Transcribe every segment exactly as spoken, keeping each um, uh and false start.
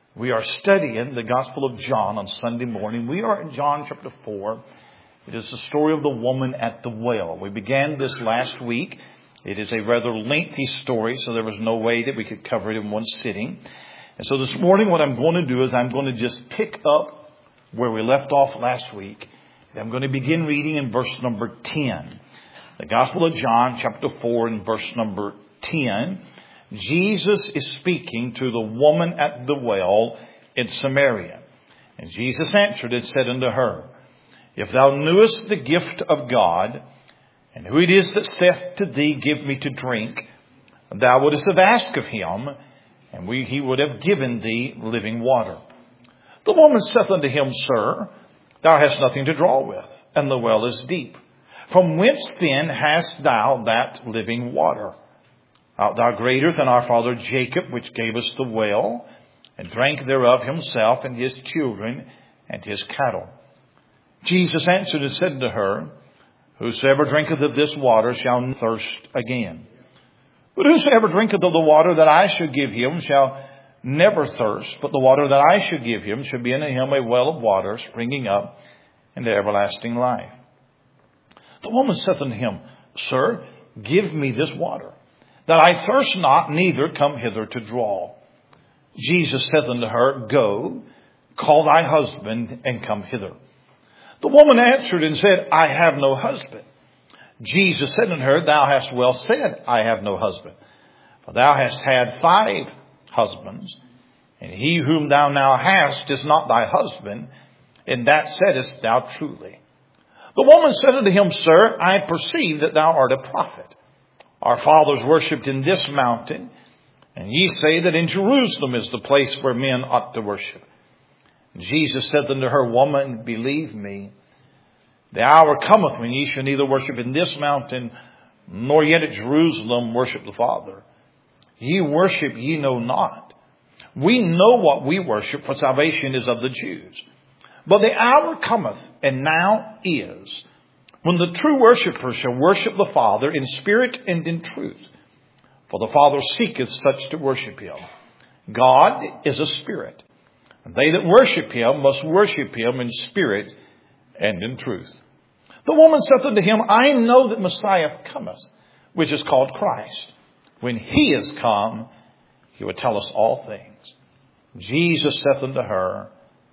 We are studying the Gospel of John on Sunday morning. We are in John chapter four. It is the story of the woman at the well. We began this last week. It is a rather lengthy story, so there was no way that we could cover it in one sitting. And so this morning what I'm going to do is I'm going to just pick up where we left off last week. I'm going to begin reading in verse number ten. The Gospel of John chapter four and verse number ten. Jesus is speaking to the woman at the well in Samaria. And Jesus answered and said unto her, If thou knewest the gift of God, and who it is that saith to thee, Give me to drink, thou wouldest have asked of him, and we, he would have given thee living water. The woman saith unto him, Sir, thou hast nothing to draw with, and the well is deep. From whence then hast thou that living water? Art thou greater than our father Jacob, which gave us the well, and drank thereof himself and his children and his cattle? Jesus answered and said to her, Whosoever drinketh of this water shall not thirst again. But whosoever drinketh of the water that I should give him shall never thirst, but the water that I should give him should be in him a well of water springing up into everlasting life. The woman saith unto him, Sir, give me this water, that I thirst not, neither come hither to draw. Jesus saith unto her, Go, call thy husband, and come hither. The woman answered and said, I have no husband. Jesus said unto her, Thou hast well said, I have no husband. For thou hast had five husbands, and he whom thou now hast is not thy husband, and that saidest thou truly. The woman said unto him, Sir, I perceive that thou art a prophet. Our fathers worshipped in this mountain, and ye say that in Jerusalem is the place where men ought to worship. Jesus said unto her, Woman, believe me, the hour cometh when ye shall neither worship in this mountain, nor yet at Jerusalem worship the Father. Ye worship ye know not. We know what we worship, for salvation is of the Jews. But the hour cometh, and now is, when the true worshippers shall worship the Father in spirit and in truth. For the Father seeketh such to worship him. God is a spirit, and they that worship him must worship him in spirit and in truth. The woman saith unto him, I know that Messiah cometh, which is called Christ. When he is come, he will tell us all things. Jesus saith unto her,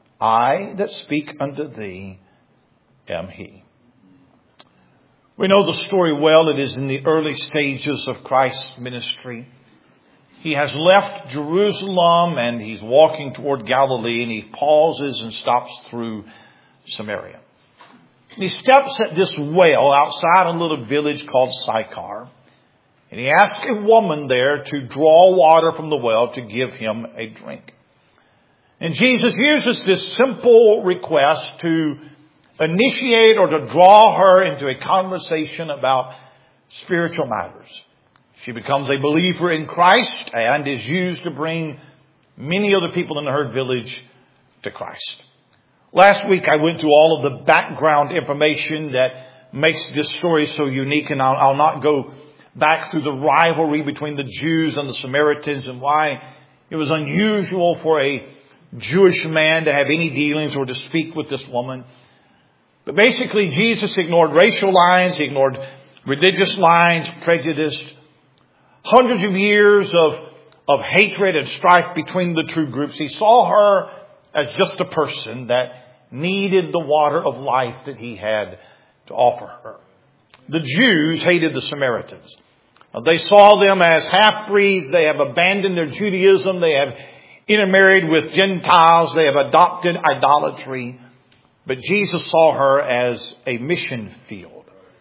I that speak unto thee am he. We know the story well. It is in the early stages of Christ's ministry. He has left Jerusalem and he's walking toward Galilee, and he pauses and stops through Samaria. And he steps at this well outside a little village called Sychar, and he asks a woman there to draw water from the well to give him a drink. And Jesus uses this simple request to initiate or to draw her into a conversation about spiritual matters. She becomes a believer in Christ and is used to bring many other people in her village to Christ. Last week I went through all of the background information that makes this story so unique, and I'll, I'll not go back through the rivalry between the Jews and the Samaritans and why it was unusual for a Jewish man to have any dealings or to speak with this woman. But basically, Jesus ignored racial lines, he ignored religious lines, prejudice, hundreds of years of, of hatred and strife between the two groups. He saw her as just a person that needed the water of life that he had to offer her. The Jews hated the Samaritans. They saw them as half-breeds. They have abandoned their Judaism. They have intermarried with Gentiles. They have adopted idolatry. But Jesus saw her as a mission field.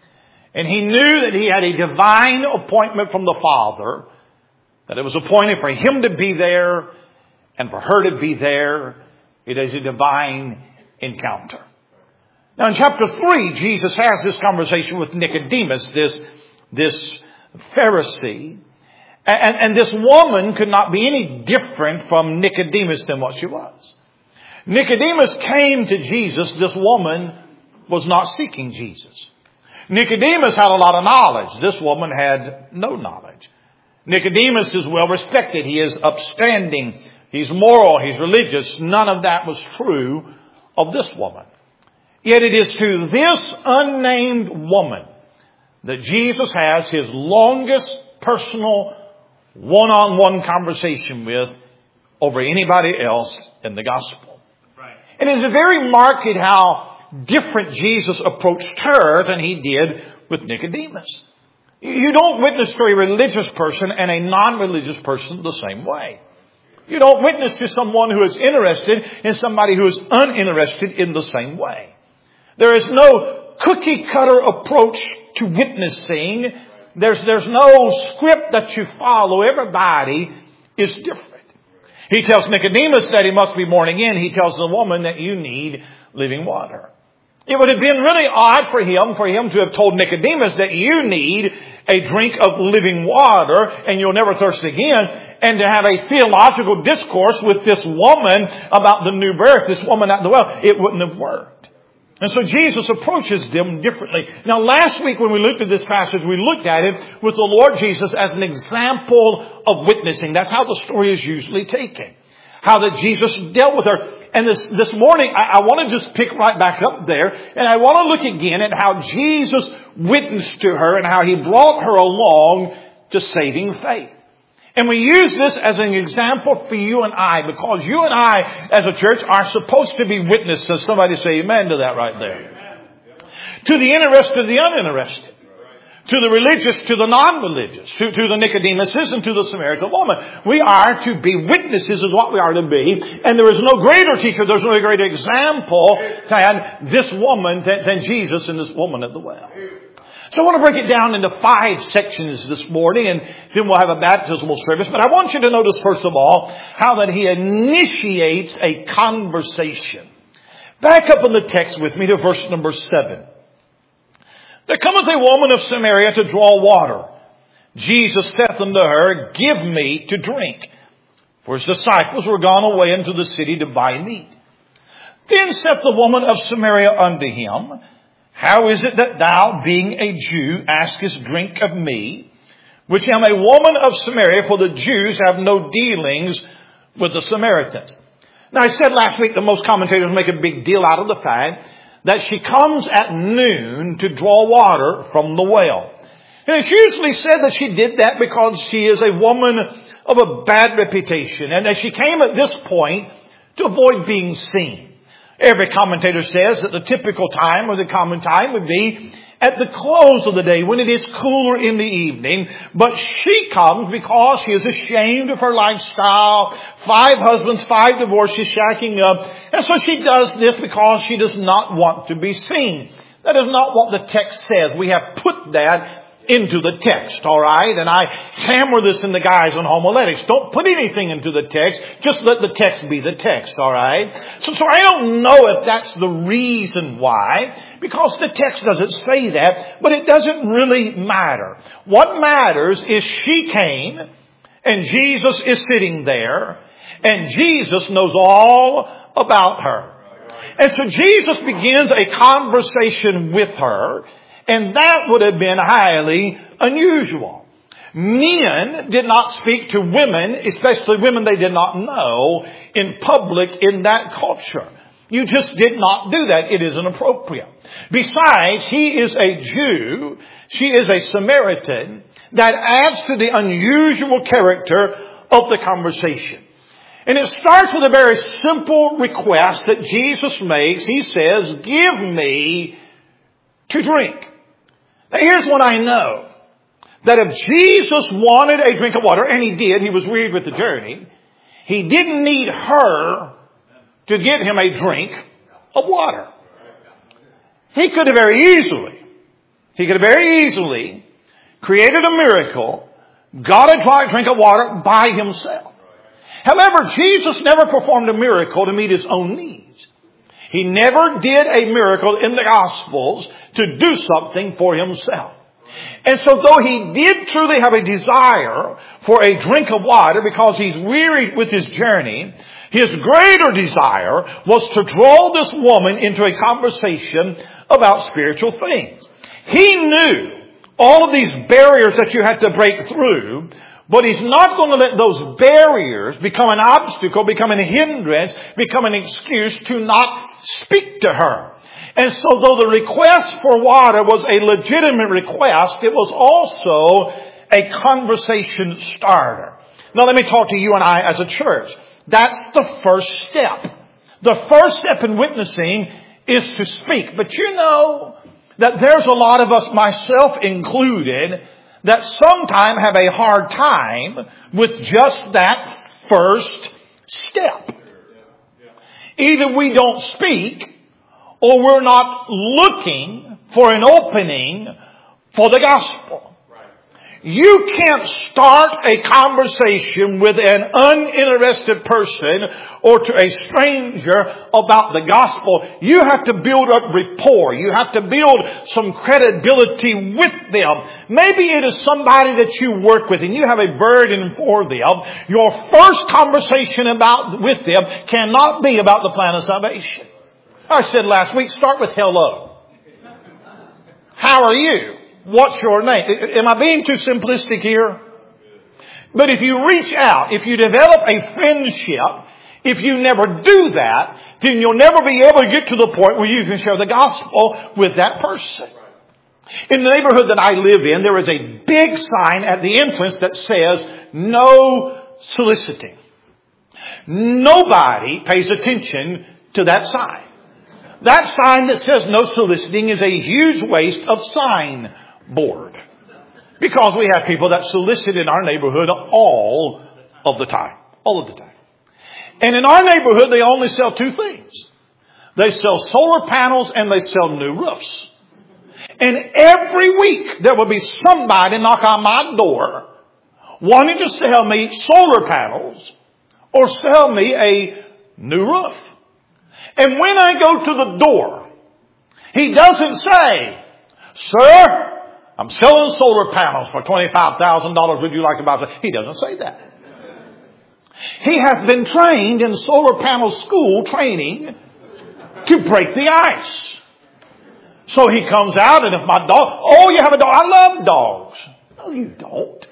And he knew that he had a divine appointment from the Father, that it was appointed for him to be there and for her to be there. It is a divine encounter. Now in chapter three, Jesus has this conversation with Nicodemus, this, this Pharisee. And, and this woman could not be any different from Nicodemus than what she was. Nicodemus came to Jesus. This woman was not seeking Jesus. Nicodemus had a lot of knowledge. This woman had no knowledge. Nicodemus is well respected. He is upstanding, He's moral. He's religious. None of that was true of this woman. Yet it is to this unnamed woman that Jesus has his longest personal one-on-one conversation with over anybody else in the gospel. Right. And it's very marked how different Jesus approached her than he did with Nicodemus. You don't witness to a religious person and a non-religious person the same way. You don't witness to someone who is interested in somebody who is uninterested in the same way. There is no cookie cutter approach to witnessing. There's, there's no script that you follow. Everybody is different. He tells Nicodemus that he must be born again. He tells the woman that you need living water. It would have been really odd for him, for him to have told Nicodemus that you need a drink of living water and you'll never thirst again, and to have a theological discourse with this woman about the new birth, this woman at the well. It wouldn't have worked. And so Jesus approaches them differently. Now last week when we looked at this passage, we looked at it with the Lord Jesus as an example of witnessing. That's how the story is usually taken. How that Jesus dealt with her. And this, this morning, I, I want to just pick right back up there. And I want to look again at how Jesus witnessed to her and how he brought her along to saving faith. And we use this as an example for you and I, because you and I, as a church, are supposed to be witnesses. Somebody say amen to that right there. Amen. To the interested, to the uninterested. To the religious, to the non-religious. To, to the Nicodemuses and to the Samaritan woman. We are to be witnesses is what we are to be. And there is no greater teacher, there's no greater example than this woman, than, than Jesus and this woman at the well. So I want to break it down into five sections this morning, and then we'll have a baptismal service. But I want you to notice, first of all, how that he initiates a conversation. Back up in the text with me to verse number seven. There cometh a woman of Samaria to draw water. Jesus saith unto her, Give me to drink. For his disciples were gone away into the city to buy meat. Then saith the woman of Samaria unto him, How is it that thou, being a Jew, askest drink of me, which am a woman of Samaria? For the Jews have no dealings with the Samaritans. Now I said last week that most commentators make a big deal out of the fact that she comes at noon to draw water from the well. And it's usually said that she did that because she is a woman of a bad reputation, and that she came at this point to avoid being seen. Every commentator says that the typical time or the common time would be at the close of the day when it is cooler in the evening. But she comes because she is ashamed of her lifestyle. Five husbands, five divorces, shacking up. And so she does this because she does not want to be seen. That is not what the text says. We have put that into the text, all right? And I hammer this in the guys on homiletics. Don't put anything into the text. Just let the text be the text, all right? So, so I don't know if that's the reason why, because the text doesn't say that, but it doesn't really matter. What matters is she came, and Jesus is sitting there, and Jesus knows all about her. And so Jesus begins a conversation with her, and that would have been highly unusual. Men did not speak to women, especially women they did not know, in public in that culture. You just did not do that. It is inappropriate. Besides, he is a Jew. She is a Samaritan. That adds to the unusual character of the conversation. And it starts with a very simple request that Jesus makes. He says, Give me to drink. Now here's what I know. That if Jesus wanted a drink of water, and he did, he was wearied with the journey, he didn't need her to give him a drink of water. He could have very easily, he could have very easily created a miracle, got a dry drink of water by himself. However, Jesus never performed a miracle to meet his own needs. He never did a miracle in the Gospels to do something for himself. And so though he did truly have a desire for a drink of water because he's wearied with his journey, his greater desire was to draw this woman into a conversation about spiritual things. He knew all of these barriers that you had to break through But He's not going to let those barriers become an obstacle, become a hindrance, become an excuse to not speak to her. And so though the request for water was a legitimate request, it was also a conversation starter. Now let me talk to you and I as a church. That's the first step. The first step in witnessing is to speak. But you know that there's a lot of us, myself included, that sometimes have a hard time with just that first step. Either we don't speak, or we're not looking for an opening for the gospel. You can't start a conversation with an uninterested person or to a stranger about the gospel. You have to build up rapport. You have to build some credibility with them. Maybe it is somebody that you work with and you have a burden for them. Your first conversation about with them cannot be about the plan of salvation. I said last week, start with hello. How are you? What's your name? Am I being too simplistic here? But if you reach out, if you develop a friendship, if you never do that, then you'll never be able to get to the point where you can share the gospel with that person. In the neighborhood that I live in, there is a big sign at the entrance that says, no soliciting. Nobody pays attention to that sign. That sign that says no soliciting is a huge waste of sign board. Because we have people that solicit in our neighborhood all of the time. All of the time. And in our neighborhood, they only sell two things. They sell solar panels and they sell new roofs. And every week there will be somebody knock on my door wanting to sell me solar panels or sell me a new roof. And when I go to the door, he doesn't say, sir, I'm selling solar panels for twenty-five thousand dollars. Would you like to buy them? He doesn't say that. He has been trained in solar panel school training to break the ice. So he comes out and if my dog, oh, you have a dog. I love dogs. No, you don't.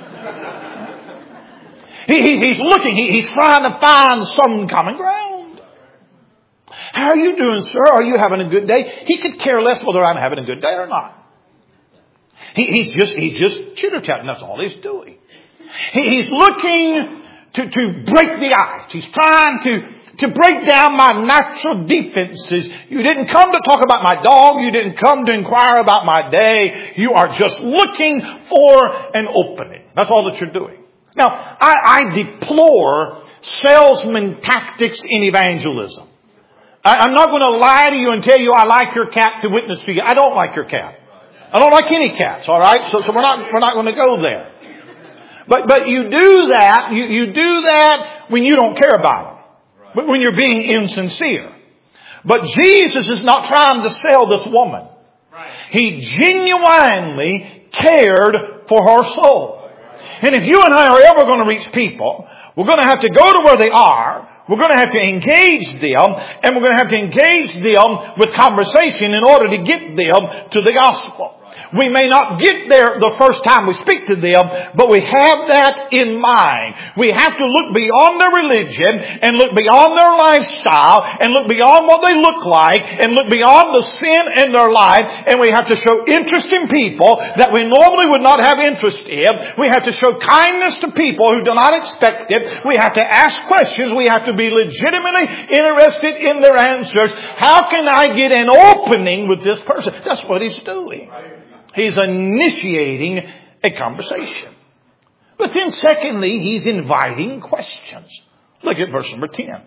he, he, he's looking. He, he's trying to find some common ground. How are you doing, sir? Are you having a good day? He could care less whether I'm having a good day or not. He, he's just, he's just chitter-chatting. That's all he's doing. He, he's looking to, to break the ice. He's trying to, to break down my natural defenses. You didn't come to talk about my dog. You didn't come to inquire about my day. You are just looking for an opening. That's all that you're doing. Now, I, I deplore salesman tactics in evangelism. I, I'm not going to lie to you and tell you I like your cat to witness to you. I don't like your cat. I don't like any cats, all right? So, so we're not, we're not going to go there. But, but you do that, you, you do that when you don't care about them. But when you're being insincere. But Jesus is not trying to sell this woman. He genuinely cared for her soul. And if you and I are ever going to reach people, we're going to have to go to where they are. We're going to have to engage them, and we're going to have to engage them with conversation in order to get them to the gospel. We may not get there the first time we speak to them, but we have that in mind. We have to look beyond their religion and look beyond their lifestyle and look beyond what they look like and look beyond the sin in their life, and we have to show interest in people that we normally would not have interest in. We have to show kindness to people who do not expect it. We have to ask questions. We have to be legitimately interested in their answers. How can I get an opening with this person? That's what he's doing. He's initiating a conversation. But then secondly, he's inviting questions. Look at verse number ten.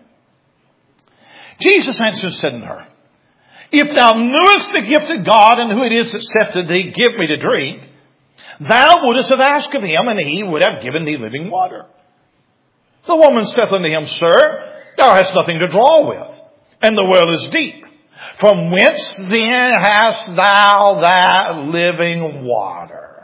Jesus answered and said unto her, if thou knewest the gift of God and who it is that saith to thee, give me to drink, thou wouldest have asked of him, and he would have given thee living water. The woman saith unto him, sir, thou hast nothing to draw with, and the well is deep. From whence then hast thou that living water?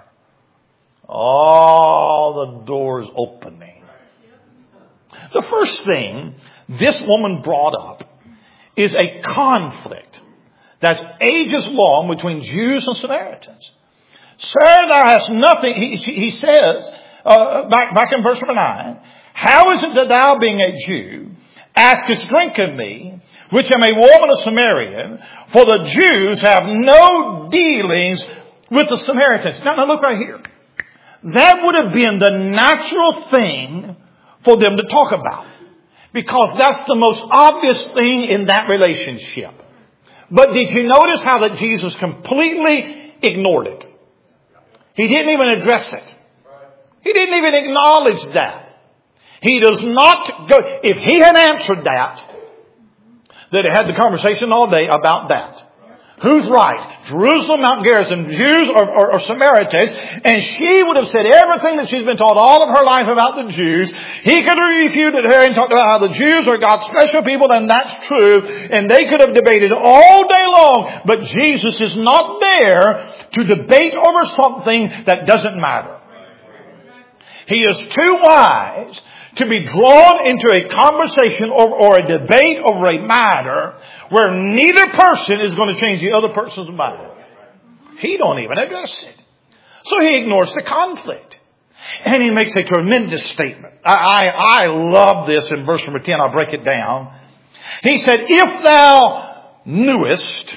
Oh, the door is opening. The first thing this woman brought up is a conflict that's ages long between Jews and Samaritans. Sir, thou hast nothing, he, he says, uh, back, back in verse number nine, how is it that thou, being a Jew, askest drink of me, which am a woman of Samaria? For the Jews have no dealings with the Samaritans. Now, now look right here. That would have been the natural thing for them to talk about. Because that's the most obvious thing in that relationship. But did you notice how that Jesus completely ignored it? He didn't even address it. He didn't even acknowledge that. He does not go. If he had answered that, they'd have had the conversation all day about that. Who's right? Jerusalem, Mount Gerizim, Jews or, or, or Samaritans? And she would have said everything that she's been taught all of her life about the Jews. He could have refuted her and talked about how the Jews are God's special people, and that's true. And they could have debated all day long. But Jesus is not there to debate over something that doesn't matter. He is too wise to be drawn into a conversation or, or a debate over a matter where neither person is going to change the other person's mind. He don't even address it. So he ignores the conflict. And he makes a tremendous statement. I, I, I love this in verse number ten. I'll break it down. He said, if thou knewest,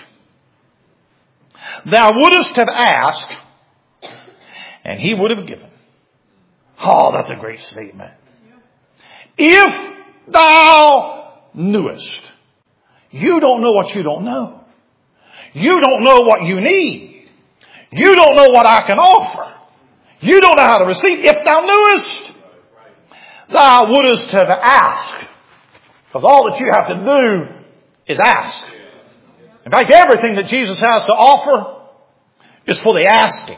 thou wouldest have asked, and he would have given. Oh, that's a great statement. If thou knewest. You don't know what you don't know. You don't know what you need. You don't know what I can offer. You don't know how to receive. If thou knewest, thou wouldest have asked. Because all that you have to do is ask. In fact, everything that Jesus has to offer is for the asking.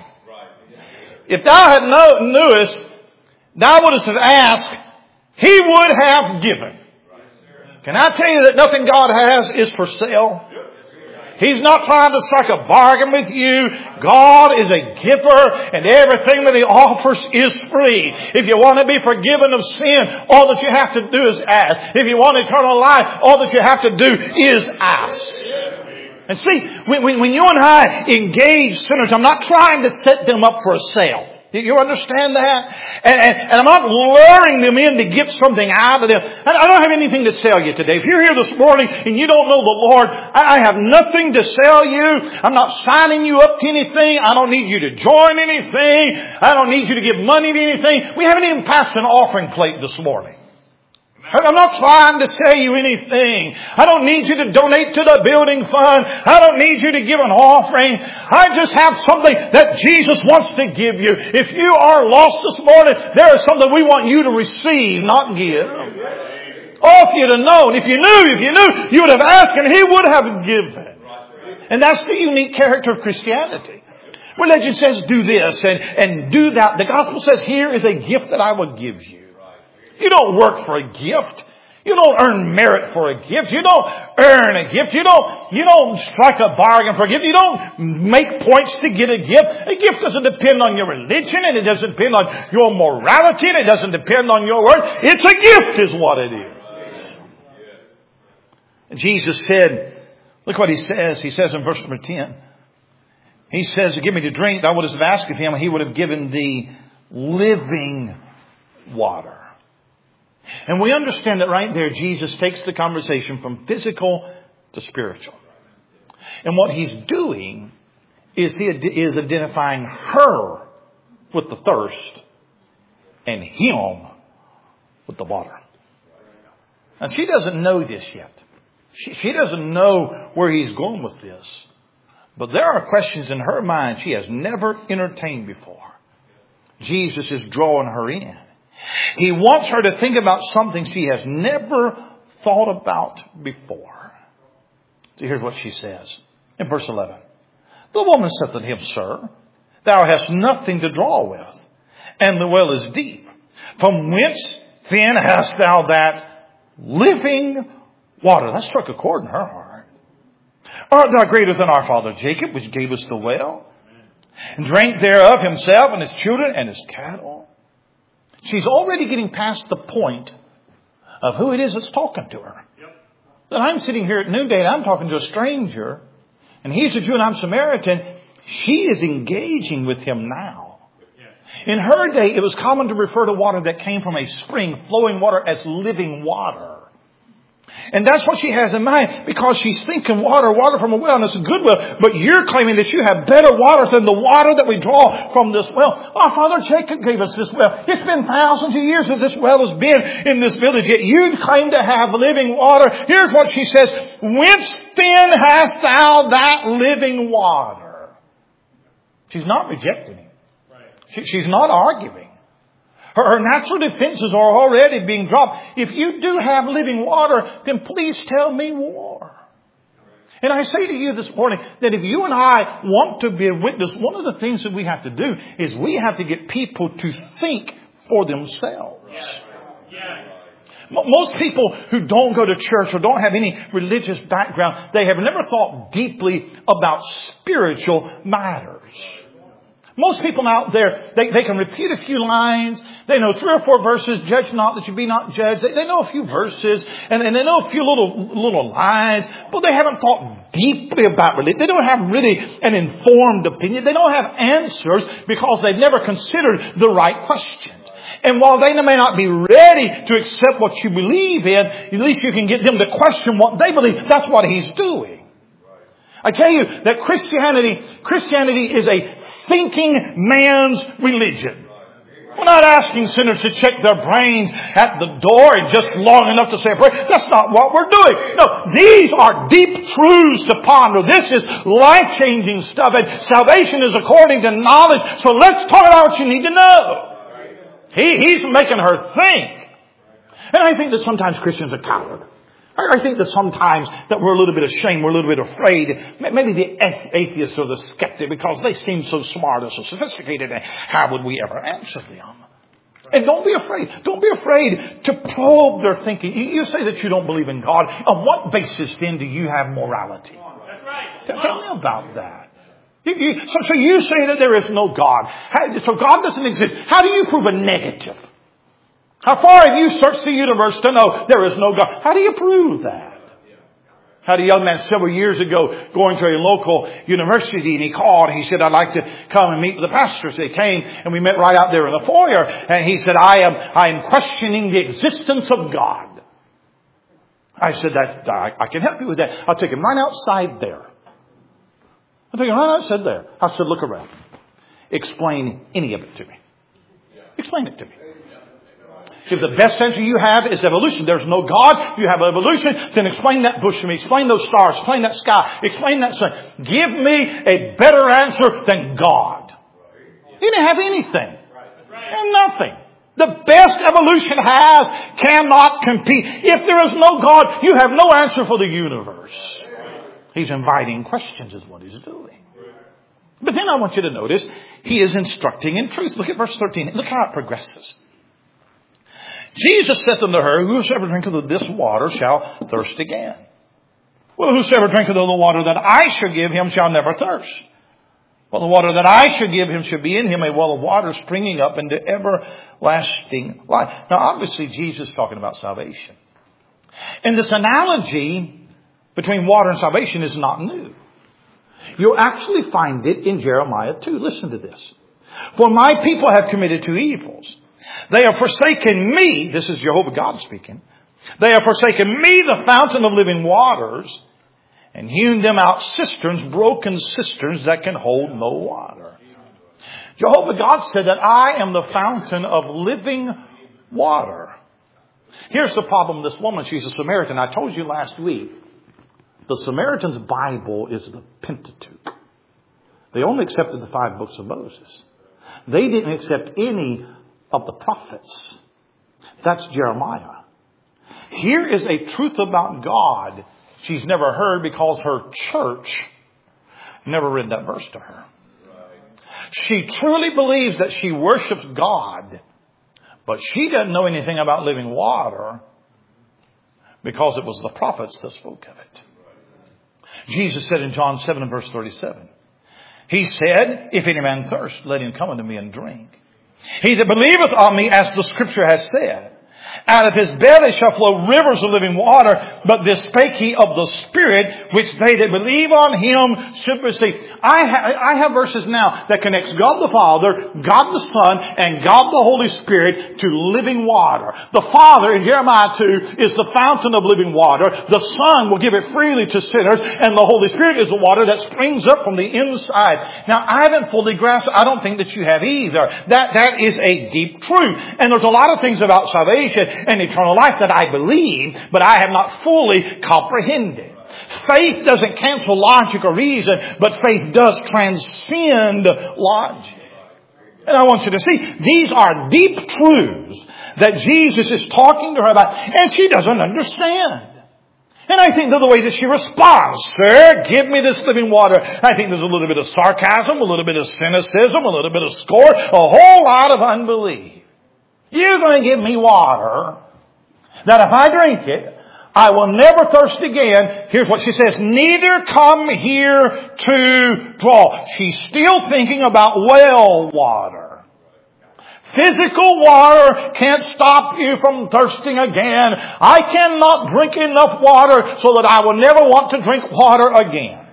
If thou had know, knewest, thou wouldest have asked, he would have given. Can I tell you that nothing God has is for sale? He's not trying to strike a bargain with you. God is a giver, and everything that He offers is free. If you want to be forgiven of sin, all that you have to do is ask. If you want eternal life, all that you have to do is ask. And see, when, when, when you and I engage sinners, I'm not trying to set them up for a sale. You understand that? And, and, and I'm not luring them in to get something out of them. I don't have anything to sell you today. If you're here this morning and you don't know the Lord, I have nothing to sell you. I'm not signing you up to anything. I don't need you to join anything. I don't need you to give money to anything. We haven't even passed an offering plate this morning. I'm not trying to sell you anything. I don't need you to donate to the building fund. I don't need you to give an offering. I just have something that Jesus wants to give you. If you are lost this morning, there is something we want you to receive, not give. Oh, if you'd have known, if you knew, if you knew, you would have asked and He would have given. And that's the unique character of Christianity. Religion says do this and, and do that. The gospel says here is a gift that I will give you. You don't work for a gift. You don't earn merit for a gift. You don't earn a gift. You don't, you don't strike a bargain for a gift. You don't make points to get a gift. A gift doesn't depend on your religion, and it doesn't depend on your morality, and it doesn't depend on your word. It's a gift is what it is. And Jesus said, look what He says. He says in verse number ten. He says, give me to drink. Thou wouldst have asked of Him, He would have given thee living water. And we understand that right there, Jesus takes the conversation from physical to spiritual. And what He's doing is He is identifying her with the thirst and Him with the water. And she doesn't know this yet. She, she doesn't know where He's going with this. But there are questions in her mind she has never entertained before. Jesus is drawing her in. He wants her to think about something she has never thought about before. So here's what she says in verse eleven. The woman said to Him, Sir, thou hast nothing to draw with, and the well is deep. From whence then hast thou that living water? That struck a chord in her heart. Art thou greater than our father Jacob, which gave us the well, and drank thereof himself and his children and his cattle? She's already getting past the point of who it is that's talking to her. Yep. That I'm sitting here at noonday and I'm talking to a stranger, and he's a Jew and I'm Samaritan. She is engaging with him now. In her day, it was common to refer to water that came from a spring, flowing water, as living water. And that's what she has in mind, because she's thinking water, water from a well, and it's a good well. But you're claiming that you have better water than the water that we draw from this well. Our father Jacob gave us this well. It's been thousands of years that this well has been in this village, yet you claim to have living water. Here's what she says. Whence then hast thou that living water? She's not rejecting him. She, she's not arguing. Her, her natural defenses are already being dropped. If you do have living water, then please tell me more. And I say to you this morning that if you and I want to be a witness, one of the things that we have to do is we have to get people to think for themselves. Most people who don't go to church or don't have any religious background, they have never thought deeply about spiritual matters. Most people out there, they, they can repeat a few lines. They know three or four verses. Judge not that you be not judged. They, they know a few verses and, and they know a few little little lines, but they haven't thought deeply about religion. They don't have really an informed opinion. They don't have answers because they've never considered the right questions. And while they may not be ready to accept what you believe in, at least you can get them to question what they believe. That's what he's doing. I tell you that Christianity, Christianity is a thinking man's religion. We're not asking sinners to check their brains at the door and just long enough to say a prayer. That's not what we're doing. No, these are deep truths to ponder. This is life-changing stuff. And salvation is according to knowledge. So let's talk about what you need to know. He, he's making her think. And I think that sometimes Christians are coward. I think that sometimes that we're a little bit ashamed, we're a little bit afraid. Maybe the atheist or the skeptic, because they seem so smart or so sophisticated. And how would we ever answer them? And don't be afraid. Don't be afraid to probe their thinking. You say that you don't believe in God. On what basis then do you have morality? That's right. Tell me about that. You, you, so, so you say that there is no God. How, so God doesn't exist. How do you prove a negative? How far have you searched the universe to know there is no God? How do you prove that? I had a young man several years ago going to a local university, and he called and he said, I'd like to come and meet with the pastors. They came and we met right out there in the foyer, and he said, I am, I am questioning the existence of God. I said, that I, I can help you with that. I'll take him right outside there. I'll take him right outside there. I said, look around. Explain any of it to me. Explain it to me. If the best answer you have is evolution, there's no God, you have evolution, then explain that bush to me, explain those stars, explain that sky, explain that sun. Give me a better answer than God. He didn't have anything. And nothing. The best evolution has cannot compete. If there is no God, you have no answer for the universe. He's inviting questions is what he's doing. But then I want you to notice, he is instructing in truth. Look at verse thirteen. Look how it progresses. Jesus saith unto her, whosoever drinketh of this water shall thirst again. Well, whosoever drinketh of the water that I shall give him shall never thirst. Well, the water that I shall give him shall be in him a well of water springing up into everlasting life. Now, obviously, Jesus is talking about salvation. And this analogy between water and salvation is not new. You'll actually find it in Jeremiah two. Listen to this. For my people have committed two evils. They have forsaken me. This is Jehovah God speaking. They have forsaken me, the fountain of living waters, and hewn them out cisterns, broken cisterns that can hold no water. Jehovah God said that I am the fountain of living water. Here's the problem with this woman. She's a Samaritan. I told you last week, the Samaritan's Bible is the Pentateuch. They only accepted the five books of Moses. They didn't accept any of the prophets. That's Jeremiah. Here is a truth about God she's never heard because her church never read that verse to her. She truly believes that she worships God, but she doesn't know anything about living water because it was the prophets that spoke of it. Jesus said in John seven and verse thirty-seven, He said, if any man thirst, let him come unto me and drink. He that believeth on me, as the scripture has said, Out of his belly shall flow rivers of living water. But this spake he of the Spirit, which they that believe on him should receive. I, ha- I have verses now that connects God the Father, God the Son, and God the Holy Spirit to living water. The Father in Jeremiah two is the fountain of living water. The Son will give it freely to sinners. And the Holy Spirit is the water that springs up from the inside. Now, I haven't fully grasped, I don't think that you have either. That, that is a deep truth. And there's a lot of things about salvation and eternal life that I believe, but I have not fully comprehended. Faith doesn't cancel logic or reason, but faith does transcend logic. And I want you to see, these are deep truths that Jesus is talking to her about, and she doesn't understand. And I think of the way that she responds, sir, give me this living water. I think there's a little bit of sarcasm, a little bit of cynicism, a little bit of scorn, a whole lot of unbelief. You're going to give me water that if I drink it, I will never thirst again. Here's what she says. Neither come here to draw. She's still thinking about well water. Physical water can't stop you from thirsting again. I cannot drink enough water so that I will never want to drink water again.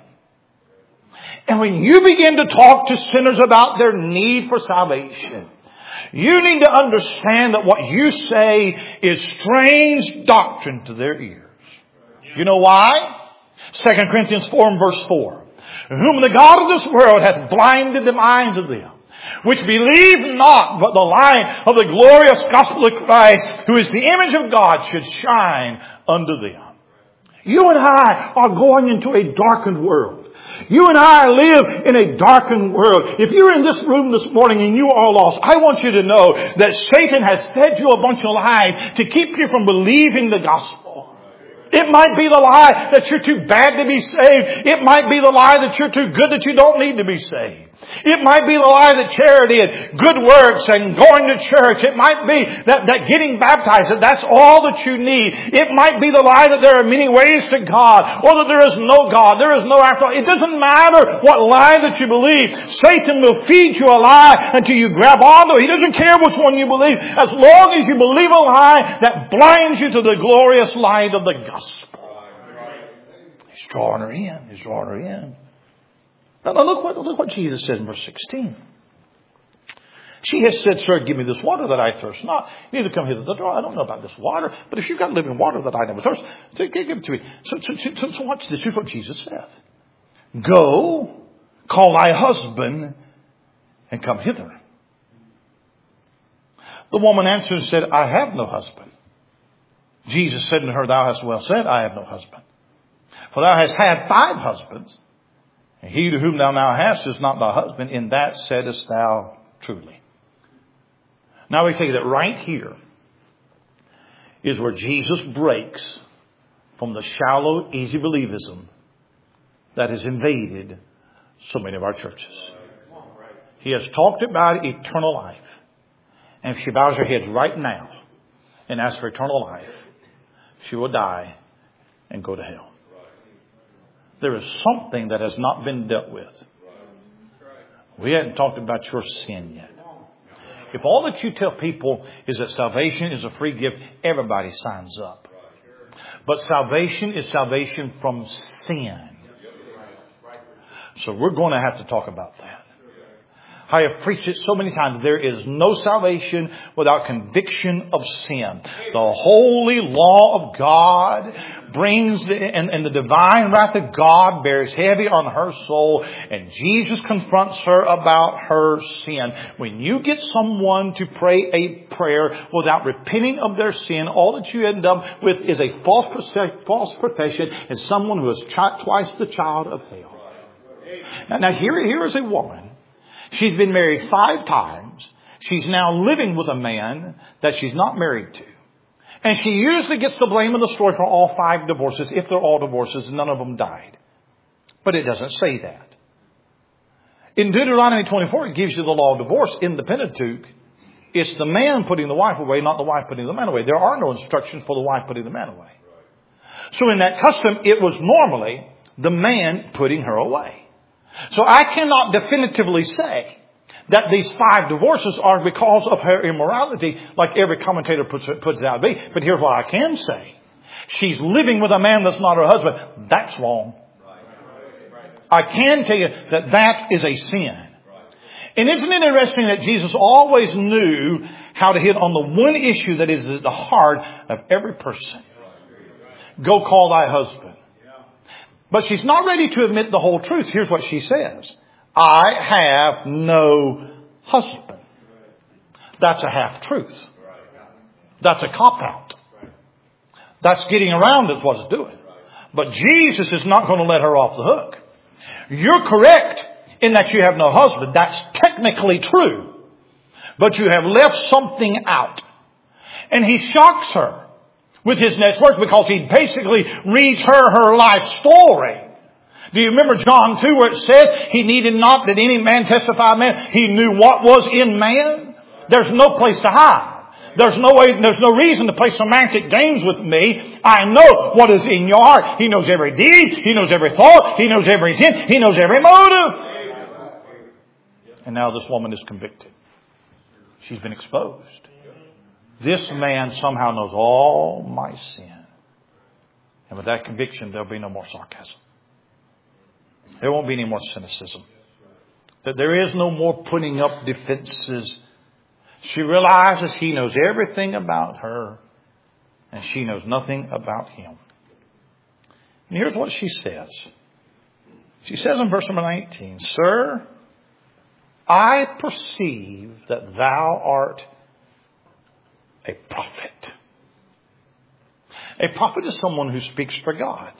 And when you begin to talk to sinners about their need for salvation, you need to understand that what you say is strange doctrine to their ears. You know why? Second Corinthians four and verse four. Whom the God of this world hath blinded the minds of them, which believe not, but the light of the glorious gospel of Christ, who is the image of God, should shine unto them. You and I are going into a darkened world. You and I live in a darkened world. If you're in this room this morning and you are lost, I want you to know that Satan has fed you a bunch of lies to keep you from believing the gospel. It might be the lie that you're too bad to be saved. It might be the lie that you're too good that you don't need to be saved. It might be the lie that charity and good works and going to church. It might be that, that getting baptized, that that's all that you need. It might be the lie that there are many ways to God, or that there is no God, there is no after. It doesn't matter what lie that you believe. Satan will feed you a lie until you grab onto it. He doesn't care which one you believe, as long as you believe a lie that blinds you to the glorious light of the gospel. He's drawing her in. He's drawing her in. Now look what, look what Jesus said in verse sixteen. She has said, sir, give me this water that I thirst not. Neither come hither to draw. I don't know about this water, but if you've got living water that I never thirst, give it to me. So, so, so, so watch this. Here's what Jesus said. Go, call thy husband, and come hither. The woman answered and said, I have no husband. Jesus said to her, thou hast well said, I have no husband. For thou hast had five husbands, and he to whom thou now hast is not thy husband. In that saidest thou truly. Now we take that right here is where Jesus breaks from the shallow, easy believism that has invaded so many of our churches. He has talked about eternal life. And if she bows her head right now and asks for eternal life, she will die and go to hell. There is something that has not been dealt with. We hadn't talked about your sin yet. If all that you tell people is that salvation is a free gift, everybody signs up. But salvation is salvation from sin. So we're going to have to talk about that. I have preached it so many times. There is no salvation without conviction of sin. The holy law of God brings, the, and, and the divine wrath of God bears heavy on her soul. And Jesus confronts her about her sin. When you get someone to pray a prayer without repenting of their sin, all that you end up with is a false, false profession and someone who is twice the child of hell. Now, now here, here is a woman. She's been married five times. She's now living with a man that she's not married to. And she usually gets the blame of the story for all five divorces, if they're all divorces, and none of them died. But it doesn't say that. In Deuteronomy twenty-four, it gives you the law of divorce in the Pentateuch. It's the man putting the wife away, not the wife putting the man away. There are no instructions for the wife putting the man away. So in that custom, it was normally the man putting her away. So I cannot definitively say that these five divorces are because of her immorality, like every commentator puts it, puts it out to be. But here's what I can say. She's living with a man that's not her husband. That's wrong. I can tell you that that is a sin. And isn't it interesting that Jesus always knew how to hit on the one issue that is at the heart of every person? Go call thy husband. But she's not ready to admit the whole truth. Here's what she says. I have no husband. That's a half-truth. That's a cop-out. That's getting around is what it's doing. But Jesus is not going to let her off the hook. You're correct in that you have no husband. That's technically true. But you have left something out. And he shocks her with his next words because he basically reads her her life story. Do you remember John two where it says he needed not that any man testify of man? He knew what was in man. There's no place to hide. There's no way, there's no reason to play semantic games with me. I know what is in your heart. He knows every deed. He knows every thought. He knows every intent. He knows every motive. And now this woman is convicted. She's been exposed. This man somehow knows all my sin. And with that conviction, there'll be no more sarcasm. There won't be any more cynicism. That there is no more putting up defenses. She realizes he knows everything about her and she knows nothing about him. And here's what she says. She says in verse number nineteen, Sir, I perceive that thou art a prophet. A prophet is someone who speaks for God.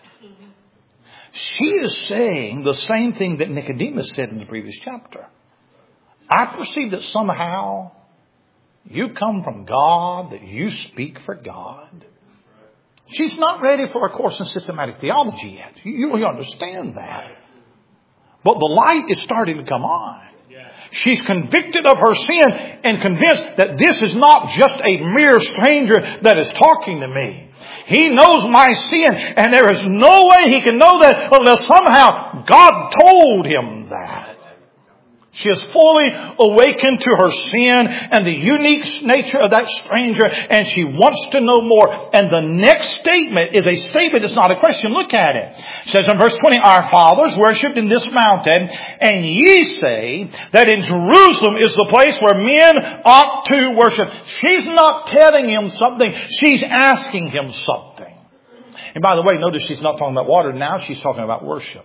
She is saying the same thing that Nicodemus said in the previous chapter. I perceive that somehow you come from God, that you speak for God. She's not ready for a course in systematic theology yet. You, you understand that. But the light is starting to come on. She's convicted of her sin and convinced that this is not just a mere stranger that is talking to me. He knows my sin, and there is no way he can know that unless somehow God told him that. She is fully awakened to her sin and the unique nature of that stranger, and she wants to know more. And the next statement is a statement, it's not a question. Look at it. It says in verse twenty, Our fathers worshipped in this mountain, and ye say that in Jerusalem is the place where men ought to worship. She's not telling him something, she's asking him something. And by the way, notice she's not talking about water, now she's talking about worship.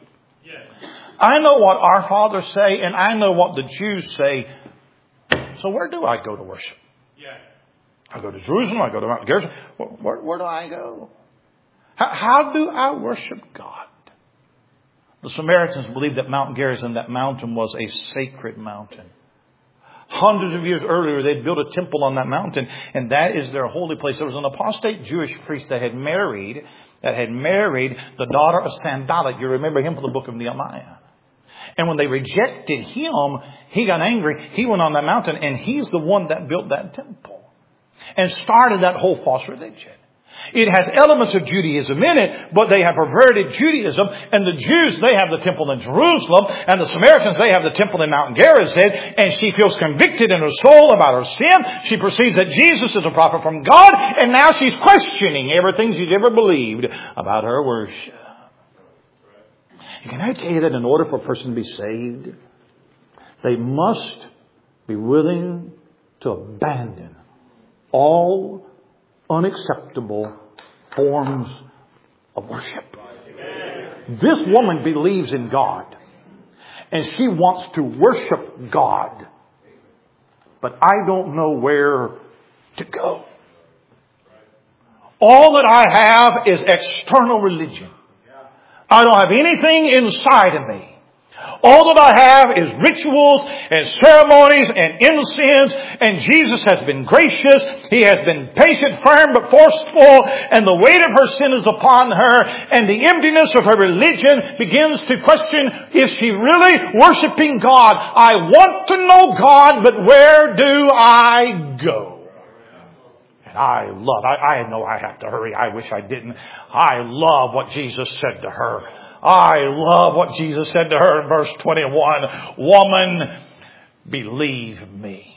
I know what our fathers say, and I know what the Jews say. So where do I go to worship? Yeah. I go to Jerusalem. I go to Mount Gerizim. Where, where, where do I go? How, how do I worship God? The Samaritans believed that Mount Gerizim, that mountain, was a sacred mountain. Hundreds of years earlier, they'd built a temple on that mountain, and that is their holy place. There was an apostate Jewish priest that had married, that had married the daughter of Sanballat. You remember him from the book of Nehemiah. And when they rejected him, he got angry. He went on that mountain, and he's the one that built that temple and started that whole false religion. It has elements of Judaism in it, but they have perverted Judaism. And the Jews, they have the temple in Jerusalem, and the Samaritans, they have the temple in Mount Gerizim. And she feels convicted in her soul about her sin. She perceives that Jesus is a prophet from God, and now she's questioning everything she's ever believed about her worship. Can I tell you that in order for a person to be saved, they must be willing to abandon all unacceptable forms of worship. This woman believes in God, and she wants to worship God, but I don't know where to go. All that I have is external religion. I don't have anything inside of me. All that I have is rituals and ceremonies and incense. And Jesus has been gracious. He has been patient, firm, but forceful. And the weight of her sin is upon her. And the emptiness of her religion begins to question, is she really worshiping God? I want to know God, but where do I go? I love, I, I know I have to hurry. I wish I didn't. I love what Jesus said to her. I love what Jesus said to her in verse twenty-one. Woman, believe me.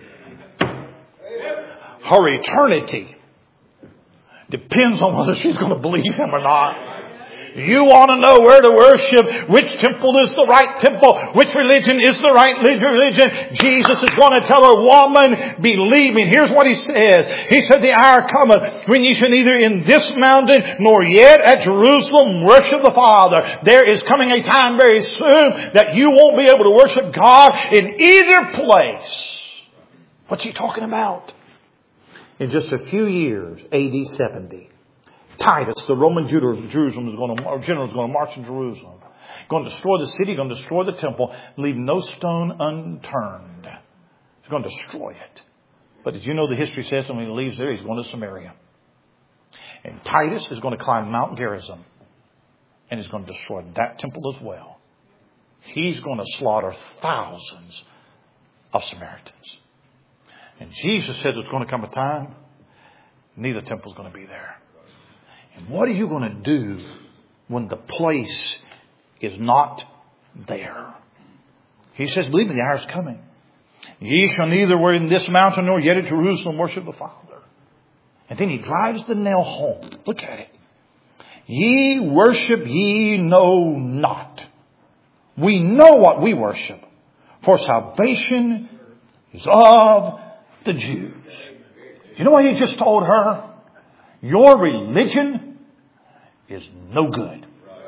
Her eternity depends on whether she's going to believe Him or not. You want to know where to worship, which temple is the right temple, which religion is the right religion. Jesus is going to tell her, woman, believe me. Here's what He says. He said, the hour cometh when ye shall neither in this mountain nor yet at Jerusalem worship the Father. There is coming a time very soon that you won't be able to worship God in either place. What's He talking about? In just a few years, A D seventy. Titus, the Roman Jerusalem is going to, or general is going to march in Jerusalem. Going to destroy the city, going to destroy the temple, leave no stone unturned. He's going to destroy it. But did you know the history says when he leaves there, he's going to Samaria. And Titus is going to climb Mount Gerizim. And he's going to destroy that temple as well. He's going to slaughter thousands of Samaritans. And Jesus said there's going to come a time, neither temple's going to be there. And what are you going to do when the place is not there? He says, believe me, the hour is coming. Ye shall neither were in this mountain nor yet at Jerusalem worship the Father. And then He drives the nail home. Look at it. Ye worship ye know not. We know what we worship. For salvation is of the Jews. You know what He just told her? Your religion is no good.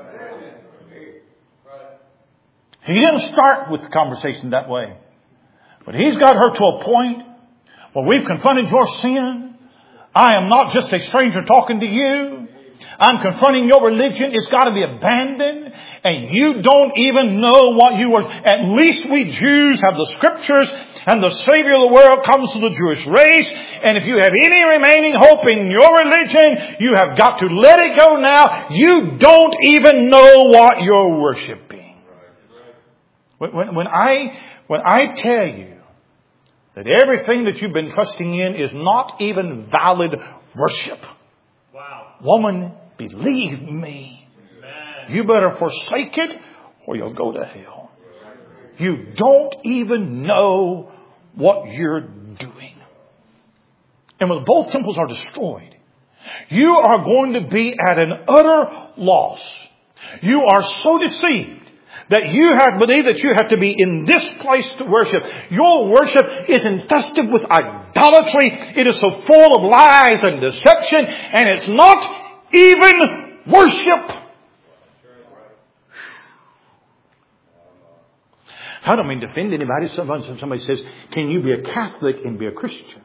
He didn't start with the conversation that way. But He's got her to a point where we've confronted your sin. I am not just a stranger talking to you. I'm confronting your religion. It's got to be abandoned. And you don't even know what you are. At least we Jews have the Scriptures. And the Savior of the world comes to the Jewish race. And if you have any remaining hope in your religion, you have got to let it go now. You don't even know what you're worshiping. When, when, when I, when I tell you that everything that you've been trusting in is not even valid worship. Wow. Woman, believe me. Amen. You better forsake it or you'll go to hell. You don't even know what you're doing. And when both temples are destroyed, you are going to be at an utter loss. You are so deceived that you have believed that you have to be in this place to worship. Your worship is infested with idolatry. It is so full of lies and deception, and it's not even worship. I don't mean to offend anybody. Sometimes somebody says, can you be a Catholic and be a Christian?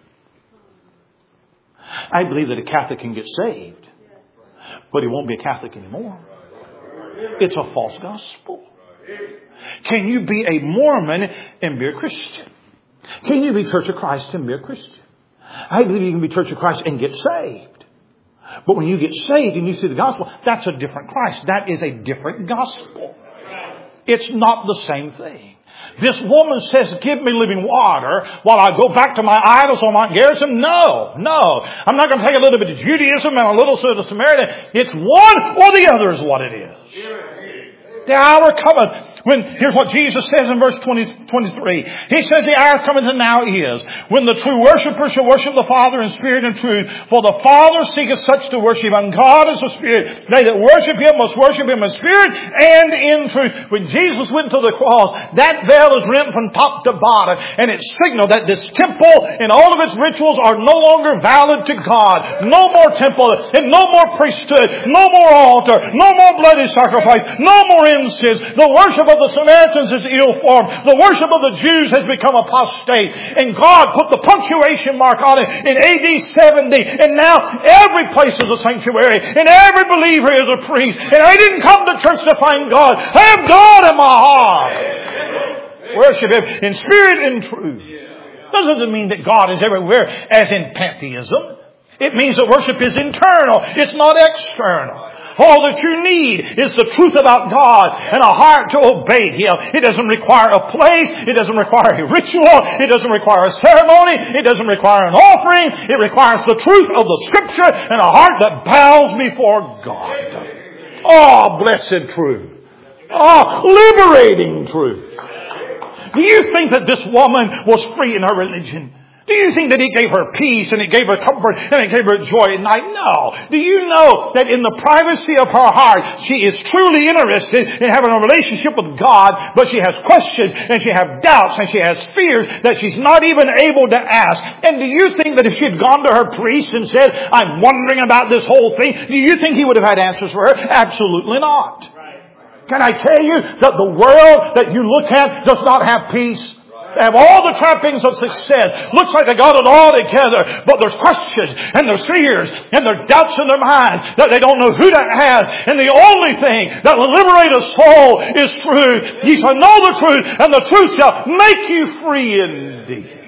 I believe that a Catholic can get saved, but he won't be a Catholic anymore. It's a false gospel. Can you be a Mormon and be a Christian? Can you be Church of Christ and be a Christian? I believe you can be Church of Christ and get saved. But when you get saved and you see the gospel, that's a different Christ. That is a different gospel. It's not the same thing. This woman says, give me living water while I go back to my idols on Mount Gerizim. No, no. I'm not going to take a little bit of Judaism and a little bit of Samaritan. It's one or the other is what it is. The hour cometh when, here's what Jesus says in verse twenty, twenty-three. He says the hour cometh and now is when the true worshippers shall worship the Father in spirit and truth. For the Father seeketh such to worship, and God is a spirit. They that worship Him must worship Him in spirit and in truth. When Jesus went to the cross, that veil is rent from top to bottom, and it signaled that this temple and all of its rituals are no longer valid to God. No more temple, and no more priesthood, no more altar, no more bloody sacrifice, no more incense. The worship of the Samaritans is ill-formed. The worship of the Jews has become apostate. And God put the punctuation mark on it in A D seventy. And now every place is a sanctuary. And every believer is a priest. And I didn't come to church to find God. I have God in my heart. Worship Him in spirit and truth. Doesn't mean that God is everywhere as in pantheism. It means that worship is internal. It's not external. All that you need is the truth about God and a heart to obey Him. It doesn't require a place. It doesn't require a ritual. It doesn't require a ceremony. It doesn't require an offering. It requires the truth of the Scripture and a heart that bows before God. Oh, blessed truth. Oh, liberating truth. Do you think that this woman was free in her religion? Do you think that He gave her peace and He gave her comfort and He gave her joy at night? No. Do you know that in the privacy of her heart, she is truly interested in having a relationship with God, but she has questions and she has doubts and she has fears that she's not even able to ask? And do you think that if she had gone to her priest and said, I'm wondering about this whole thing, do you think he would have had answers for her? Absolutely not. Can I tell you that the world that you look at does not have peace? They have all the trappings of success. Looks like they got it all together. But there's questions and there's fears and there's doubts in their minds that they don't know who to ask. And the only thing that will liberate a soul is truth. Ye shall know the truth, and the truth shall make you free indeed.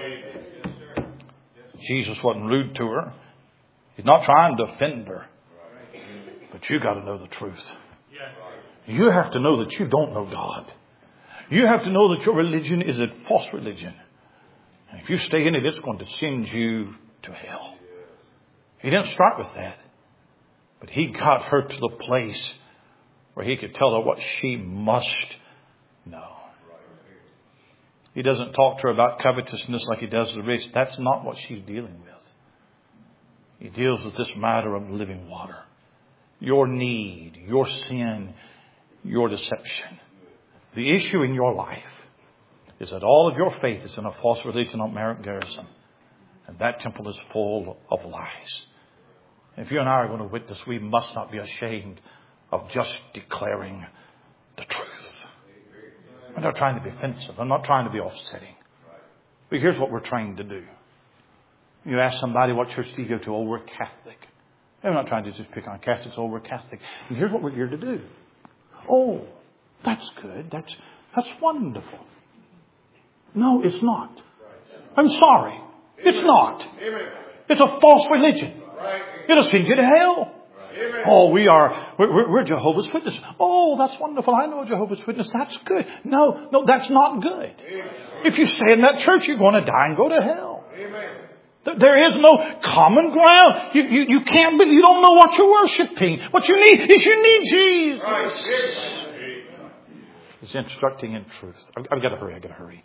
Jesus wasn't rude to her. He's not trying to offend her. But you got to know the truth. You have to know that you don't know God. You have to know that your religion is a false religion. And if you stay in it, it's going to send you to hell. He didn't start with that. But He got her to the place where He could tell her what she must know. He doesn't talk to her about covetousness like He does the rich. That's not what she's dealing with. He deals with this matter of living water. Your need, your sin, your deception. The issue in your life is that all of your faith is in a false religion on Merritt Garrison. And that temple is full of lies. If you and I are going to witness, we must not be ashamed of just declaring the truth. I'm not trying to be offensive. I'm not trying to be offsetting. But here's what we're trained to do. You ask somebody, what church do you go to? Oh, we're Catholic. I'm not trying to just pick on Catholics. Oh, we're Catholic. And here's what we're here to do. Oh, that's good. That's that's wonderful. No, it's not. I'm sorry. It's not. It's a false religion. It'll send you to hell. Oh, we are, we're, we're Jehovah's Witnesses. Oh, that's wonderful. I know a Jehovah's Witness. That's good. No, no, that's not good. If you stay in that church, you're going to die and go to hell. There is no common ground. You, you, you can't, you don't know what you're worshiping. What you need is you need Jesus. He's instructing in truth. I've, I've got to hurry. I've got to hurry.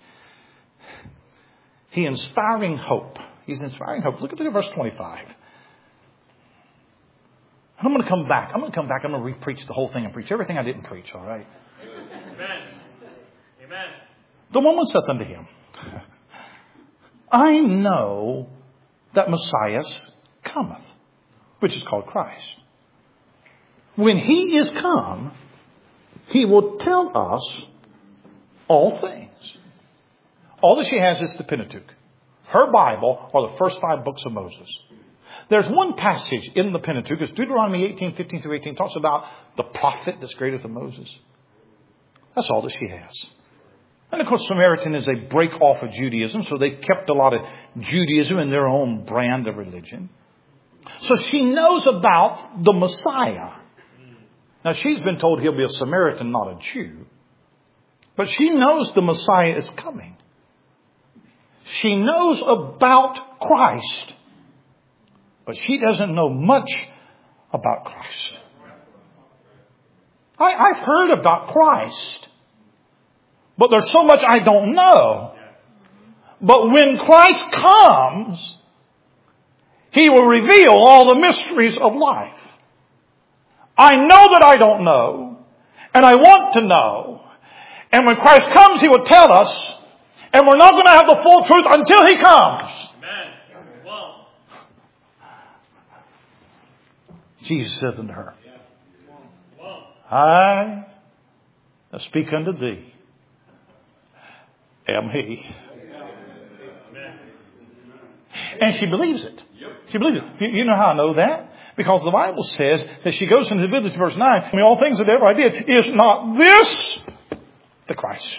He's inspiring hope. He's inspiring hope. Look at, look at verse twenty-five. I'm going to come back. I'm going to come back. I'm going to re-preach the whole thing and preach everything I didn't preach. All right. Amen. Amen. The woman saith unto him, I know that Messiah cometh, which is called Christ. When He is come, He will tell us all things. All that she has is the Pentateuch. Her Bible are the first five books of Moses. There's one passage in the Pentateuch, it's Deuteronomy eighteen, fifteen through eighteen, talks about the prophet that's greater than Moses. That's all that she has. And of course, Samaritan is a break off of Judaism, so they kept a lot of Judaism in their own brand of religion. So she knows about the Messiah. Now, she's been told He'll be a Samaritan, not a Jew. But she knows the Messiah is coming. She knows about Christ. But she doesn't know much about Christ. I, I've heard about Christ. But there's so much I don't know. But when Christ comes, He will reveal all the mysteries of life. I know that I don't know. And I want to know. And when Christ comes, He will tell us. And we're not going to have the full truth until He comes. Amen. Wow. Jesus said unto her, I speak unto thee am He. And she believes it. She believes it. You, you know how I know that? Because the Bible says that she goes into the village, verse nine, I mean, all things that ever I did, is not this the Christ?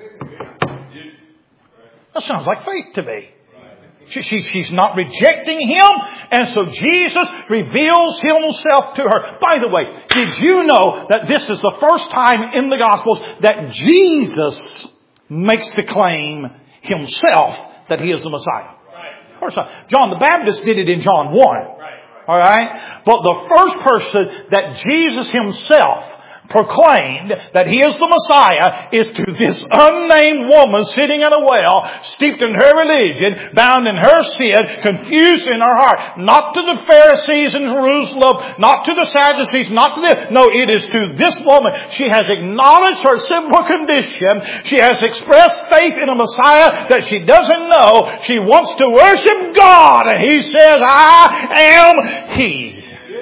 That sounds like faith to me. She, she, she's not rejecting Him. And so Jesus reveals Himself to her. By the way, did you know that this is the first time in the Gospels that Jesus makes the claim Himself that He is the Messiah? First time. John the Baptist did it in John one. All right. But the first person that Jesus Himself proclaimed that He is the Messiah is to this unnamed woman sitting in a well, steeped in her religion, bound in her sin, confused in her heart. Not to the Pharisees in Jerusalem, not to the Sadducees, not to this. No, it is to this woman. She has acknowledged her sinful condition. She has expressed faith in a Messiah that she doesn't know. She wants to worship God, and He says, I am He.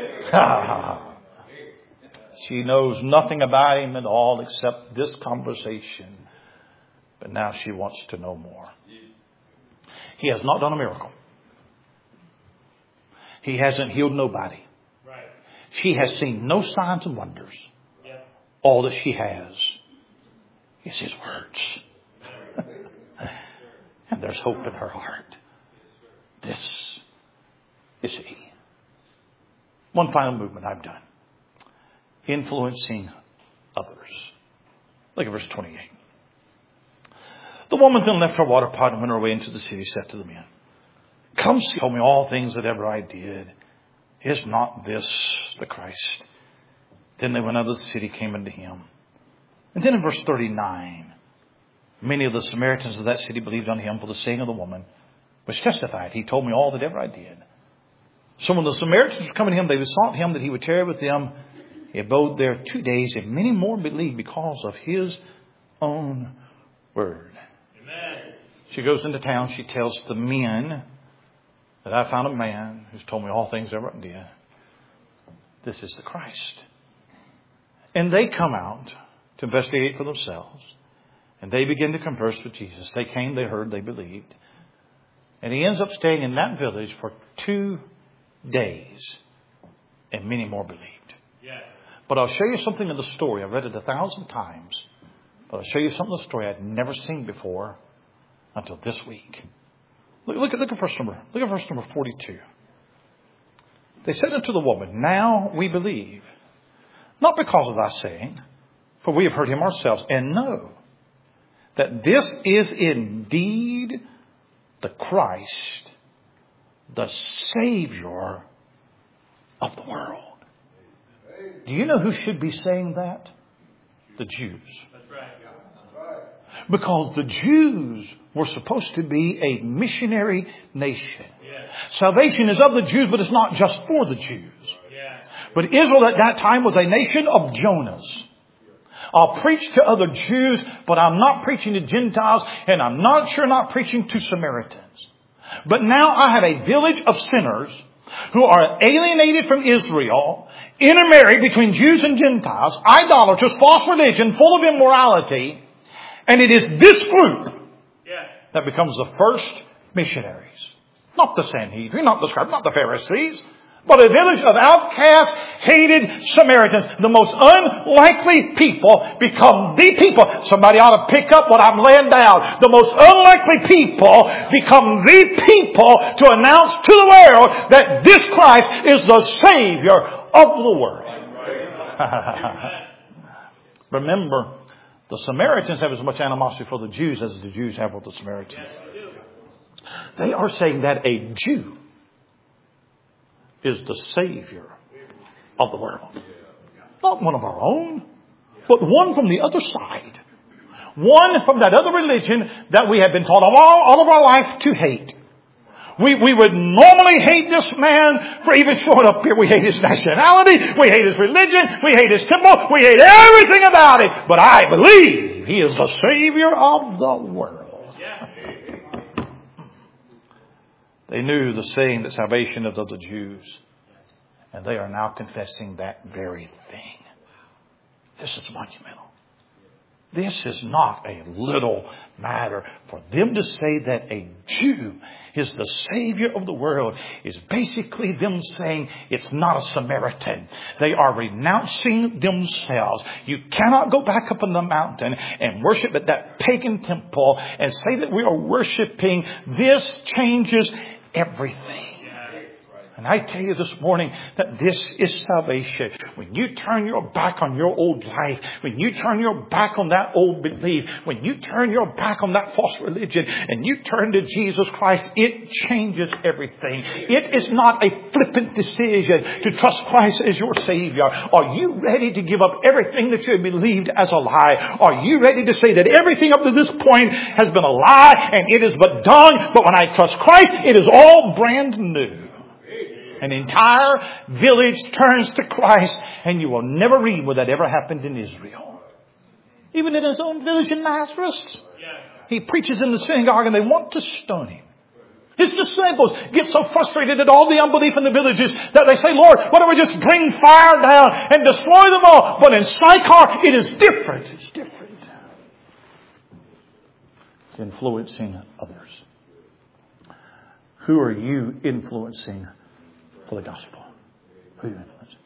She knows nothing about Him at all except this conversation. But now she wants to know more. He has not done a miracle. He hasn't healed nobody. Right. She has seen no signs and wonders. Yep. All that she has is His words. And there's hope in her heart. This is He. One final movement I've done. Influencing others. Look at verse twenty-eight. The woman then left her water pot and went her way into the city, said to the men, come see, told me all things that ever I did. Is not this the Christ? Then they went out of the city, came unto Him. And then in verse thirty-nine, many of the Samaritans of that city believed on Him for the saying of the woman, which testified, He told me all that ever I did. So when the Samaritans were coming to Him, they besought Him that He would tarry with them. He abode there two days, and many more believed because of His own word. Amen. She goes into town. She tells the men that I found a man who's told me all things ever I did. This is the Christ. And they come out to investigate for themselves. And they begin to converse with Jesus. They came, they heard, they believed. And He ends up staying in that village for two days. And many more believed. Yes. But I'll show you something in the story. I've read it a thousand times. But I'll show you something in the story I'd never seen before until this week. Look, look, at, look at verse number. Look at verse number forty-two. They said unto the woman, now we believe, not because of thy saying, for we have heard Him ourselves, and know that this is indeed the Christ, the Savior of the world. Do you know who should be saying that? The Jews. That's right. Because the Jews were supposed to be a missionary nation. Yes. Salvation is of the Jews, but it's not just for the Jews. Yes. But Israel at that time was a nation of Jonahs. I'll preach to other Jews, but I'm not preaching to Gentiles, and I'm not sure not preaching to Samaritans. But now I have a village of sinners who are alienated from Israel, intermarried between Jews and Gentiles, idolaters, false religion, full of immorality. And it is this group Yes. that becomes the first missionaries. Not the Sanhedrin, not the scribes, not the Pharisees, but a village of outcast, hated Samaritans. The most unlikely people become the people. Somebody ought to pick up what I'm laying down. The most unlikely people become the people to announce to the world that this Christ is the Savior of the world. Remember, the Samaritans have as much animosity for the Jews as the Jews have for the Samaritans. They are saying that a Jew is the Savior of the world. Not one of our own, but one from the other side. One from that other religion that we have been taught all, all of our life to hate. We, we would normally hate this man for even showing up here. We hate his nationality. We hate his religion. We hate his temple. We hate everything about it. But I believe He is the Savior of the world. They knew the saying that salvation is of the Jews. And they are now confessing that very thing. This is monumental. This is not a little matter. For them to say that a Jew is the Savior of the world is basically them saying it's not a Samaritan. They are renouncing themselves. You cannot go back up on the mountain and worship at that pagan temple and say that we are worshiping. This changes everything. And I tell you this morning that this is salvation. When you turn your back on your old life, when you turn your back on that old belief, when you turn your back on that false religion and you turn to Jesus Christ, it changes everything. It is not a flippant decision to trust Christ as your Savior. Are you ready to give up everything that you have believed as a lie? Are you ready to say that everything up to this point has been a lie and it is but dung, but when I trust Christ, it is all brand new? An entire village turns to Christ, and you will never read where that ever happened in Israel. Even in his own village in Nazareth. He preaches in the synagogue and they want to stone him. His disciples get so frustrated at all the unbelief in the villages that they say, Lord, why don't we just bring fire down and destroy them all? But in Sychar, it is different. It's different. It's influencing others. Who are you influencing for the gospel? Who are you influencing?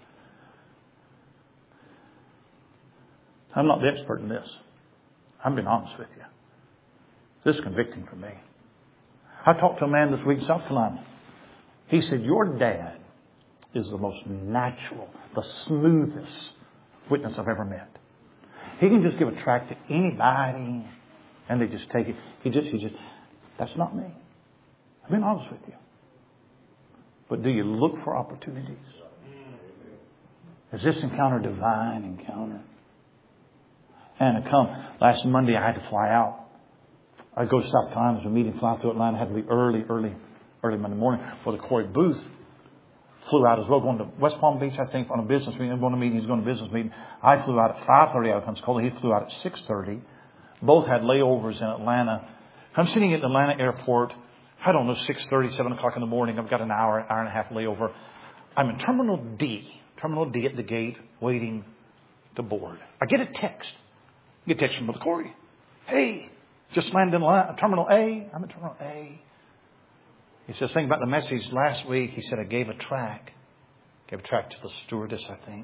I'm not the expert in this. I'm being honest with you. This is convicting for me. I talked to a man this week in South Carolina. He said, your dad is the most natural, the smoothest witness I've ever met. He can just give a tract to anybody and they just take it. He just, he just, that's not me. I'm being honest with you. But do you look for opportunities? Is this encounter divine encounter? And I come, last Monday I had to fly out. I go to South Carolina, there's a meeting, fly through Atlanta, I had to leave early, early, early Monday morning for the Corey Booth. Flew out as well, going to West Palm Beach, I think, on a business meeting. I'm going to a meeting, he's going to a business meeting. I flew out at five thirty out of Pensacola. He flew out at six thirty. Both had layovers in Atlanta. I'm sitting at the Atlanta airport. I don't know, six thirty, seven o'clock in the morning. I've got an hour, hour and a half layover. I'm in Terminal D, Terminal D at the gate, waiting to board. I get a text. I get a text from Brother Corey. Hey, just landed in Terminal A. I'm in Terminal A. He says, think about the message last week. He said, I gave a tract. Gave a tract to the stewardess, I think.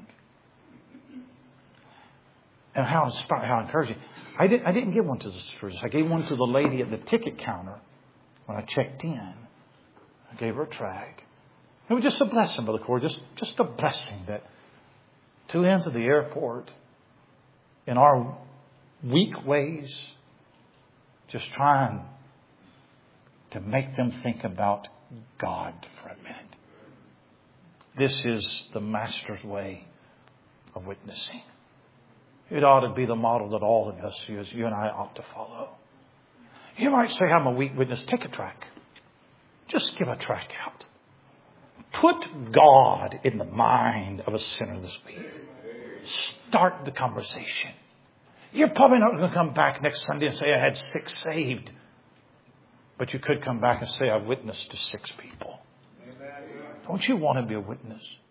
And how inspiring, how encouraging. I, did, I didn't give one to the stewardess. I gave one to the lady at the ticket counter. When I checked in, I gave her a tract. It was just a blessing, Brother Corey. Just, just a blessing that two ends of the airport, in our weak ways, just trying to make them think about God for a minute. This is the Master's way of witnessing. It ought to be the model that all of us, you and I, ought to follow. You might say, I'm a weak witness. Take a tract. Just give a tract out. Put God in the mind of a sinner this week. Start the conversation. You're probably not going to come back next Sunday and say, I had six saved. But you could come back and say, I witnessed to six people. Don't you want to be a witness?